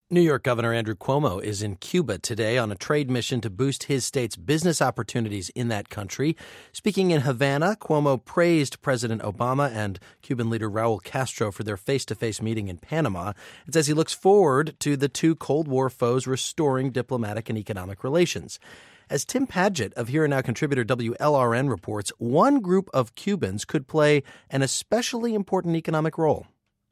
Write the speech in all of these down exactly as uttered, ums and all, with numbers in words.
New York Governor Andrew Cuomo is in Cuba today on a trade mission to boost his state's business opportunities in that country. Speaking in Havana, Cuomo praised President Obama and Cuban leader Raul Castro for their face-to-face meeting in Panama. It says he looks forward to the two Cold War foes restoring diplomatic and economic relations. As Tim Padgett of Here and Now contributor W L R N reports, one group of Cubans could play an especially important economic role.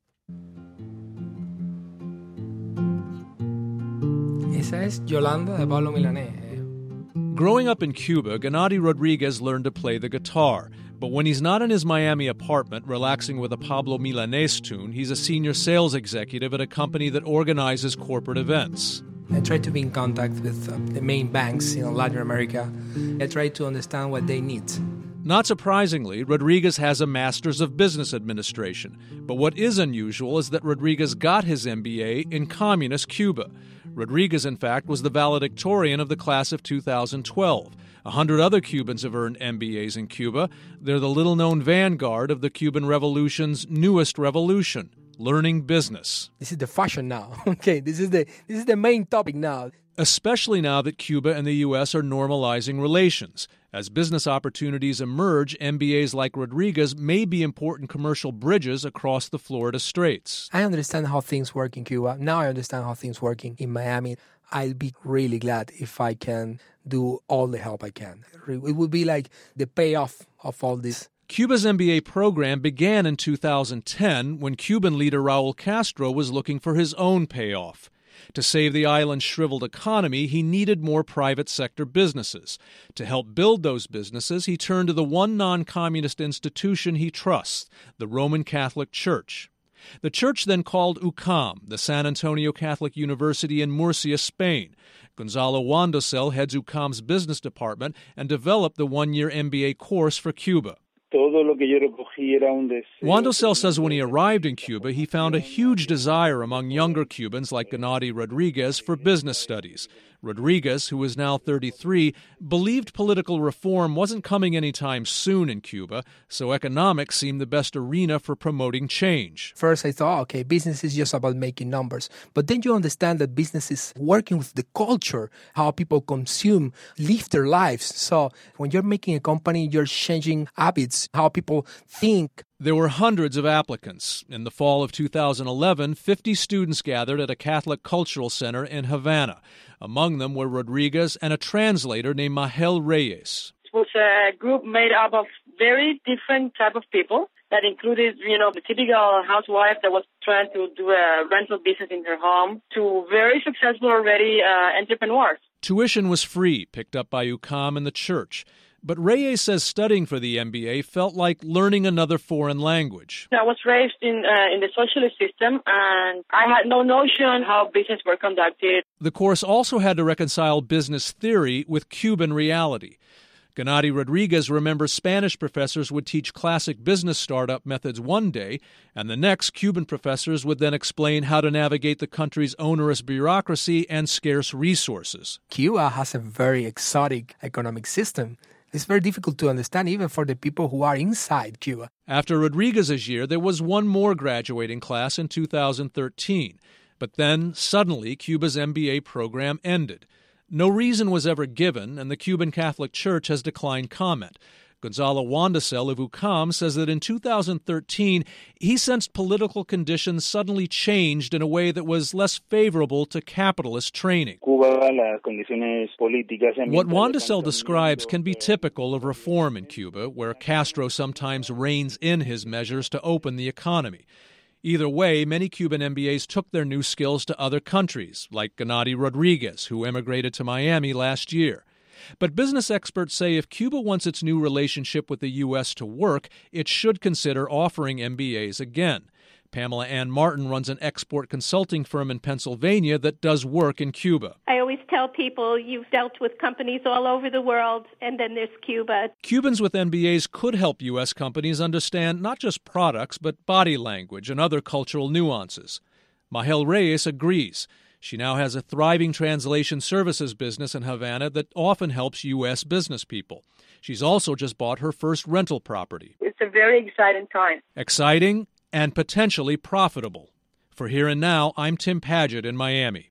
Esa es Yolanda de Pablo Milanés. Growing up in Cuba, Gennady Rodriguez learned to play the guitar. But when he's not in his Miami apartment relaxing with a Pablo Milanés tune, he's a senior sales executive at a company that organizes corporate events. I try to be in contact with uh, the main banks in Latin America. I try to understand what they need. Not surprisingly, Rodriguez has a Master's of Business Administration. But what is unusual is that Rodriguez got his M B A in communist Cuba. Rodriguez, in fact, was the valedictorian of the class of two thousand twelve. A hundred other Cubans have earned M B As in Cuba. They're the little-known vanguard of the Cuban Revolution's newest revolution, learning business. This is the fashion now. Okay, this is the this is the main topic now. Especially now that Cuba and the U S are normalizing relations. As business opportunities emerge, M B As like Rodriguez may be important commercial bridges across the Florida Straits. I understand how things work in Cuba. Now I understand how things work in Miami. I'll be really glad if I can do all the help I can. It would be like the payoff of all this. Cuba's M B A program began in two thousand ten when Cuban leader Raul Castro was looking for his own payoff. To save the island's shriveled economy, he needed more private sector businesses. To help build those businesses, he turned to the one non-communist institution he trusts, the Roman Catholic Church. The church then called U C A M, the San Antonio Catholic University in Murcia, Spain. Gonzalo Wandosel heads U C A M's business department and developed the one-year M B A course for Cuba. Wandosel says when he arrived in Cuba, he found a huge desire among younger Cubans like Gennady Rodriguez for business studies. Rodriguez, who is now thirty-three, believed political reform wasn't coming anytime soon in Cuba, so economics seemed the best arena for promoting change. First, I thought, okay, business is just about making numbers. But then you understand that business is working with the culture, how people consume, live their lives. So when you're making a company, you're changing habits, how people think. There were hundreds of applicants. In the fall of two thousand eleven, fifty students gathered at a Catholic cultural center in Havana. Among them were Rodriguez and a translator named Mahel Reyes. It was a group made up of very different type of people that included, you know, the typical housewife that was trying to do a rental business in her home to very successful already uh, entrepreneurs. Tuition was free, picked up by U C A M and the church. But Reyes says studying for the M B A felt like learning another foreign language. I was raised in uh, in the socialist system, and I had no notion how business were conducted. The course also had to reconcile business theory with Cuban reality. Gennady Rodriguez remembers Spanish professors would teach classic business startup methods one day, and the next Cuban professors would then explain how to navigate the country's onerous bureaucracy and scarce resources. Cuba has a very exotic economic system. It's very difficult to understand even for the people who are inside Cuba. After Rodriguez's year, there was one more graduating class in two thousand thirteen. But then, suddenly, Cuba's M B A program ended. No reason was ever given, and the Cuban Catholic Church has declined comment. Gonzalo Wandosel of U C A M says that in two thousand thirteen, he sensed political conditions suddenly changed in a way that was less favorable to capitalist training. What Wandosel describes can be typical of reform in Cuba, where Castro sometimes reins in his measures to open the economy. Either way, many Cuban M B As took their new skills to other countries, like Gennady Rodriguez, who emigrated to Miami last year. But business experts say if Cuba wants its new relationship with the U S to work, it should consider offering M B As again. Pamela Ann Martin runs an export consulting firm in Pennsylvania that does work in Cuba. I always tell people you've dealt with companies all over the world, and then there's Cuba. Cubans with M B As could help U S companies understand not just products, but body language and other cultural nuances. Mahel Reyes agrees. She now has a thriving translation services business in Havana that often helps U S business people. She's also just bought her first rental property. It's a very exciting time. Exciting and potentially profitable. For Here and Now, I'm Tim Padgett in Miami.